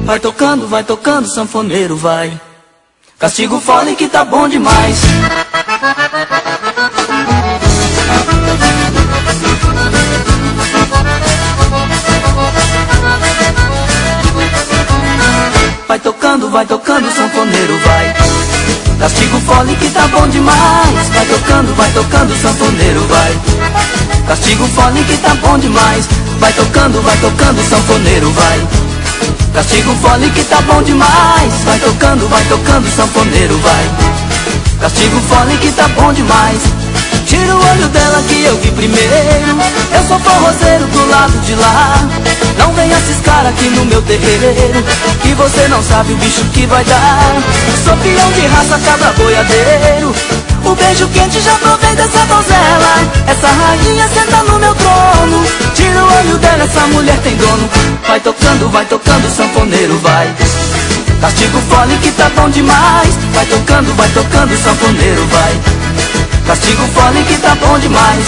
vai tocando, sanfoneiro, vai. Castiga o fole que tá bom demais. Vai tocando, sanfoneiro, vai. Castiga o fole que tá bom demais. Vai tocando, sanfoneiro, vai. Castiga o fole que tá bom demais. Vai tocando, sanfoneiro, vai. Castiga o fole que tá bom demais. Vai tocando, sanfoneiro, vai. Castiga o fole que tá bom demais. Tira o olho dela que eu vi primeiro. Eu sou forrozeiro do lado de lá. Não venha ciscar aqui no meu terreiro, que você não sabe o bicho que vai dar. Sou peão de raça, cabra boiadeiro. O beijo quente já provém dessa donzela. Essa rainha senta no meu trono. Tira o olho dela, essa mulher tem dono. Vai tocando, sanfoneiro, vai. Castiga o fole que tá bom demais. Vai tocando, sanfoneiro, vai. Castiga o fole que tá bom demais.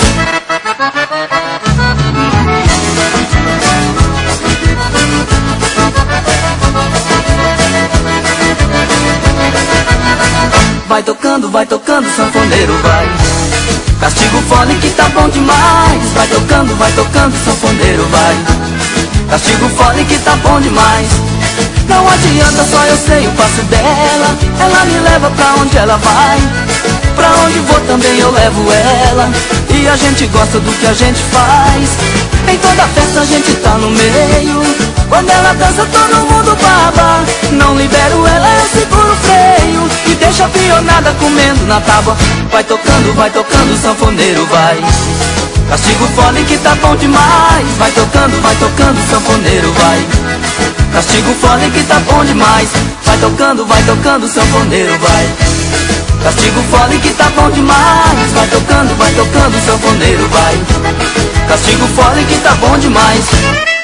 Vai tocando, sanfoneiro, vai. Castiga o fole que tá bom demais. Vai tocando, sanfoneiro, vai. Castiga o fole que tá bom demais. Não adianta, só eu sei o passo dela. Ela me leva pra onde ela vai. Pra onde vou também eu levo ela. E a gente gosta do que a gente faz. Em toda festa a gente tá no meio. Quando ela dança todo mundo baba. Não libero ela, eu seguro o freio e deixa a pionada comendo na tábua. Vai tocando, sanfoneiro, vai. Castiga o fole que tá bom demais. Vai tocando, sanfoneiro, vai. Castiga o fole que tá bom demais. Vai tocando, sanfoneiro, vai. Castiga o fole que tá bom demais. Vai tocando, sanfoneiro, vai. Castiga o fole que tá bom demais.